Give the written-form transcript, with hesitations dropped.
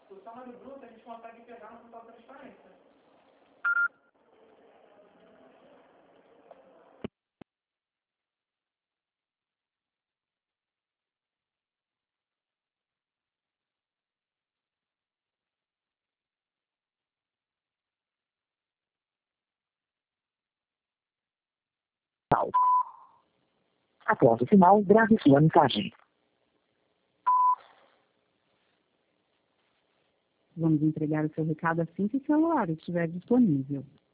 O salário bruto a gente consegue pegar no total transparência. Após o sinal, grave sua mensagem. Vamos entregar o seu recado assim que o celular estiver disponível.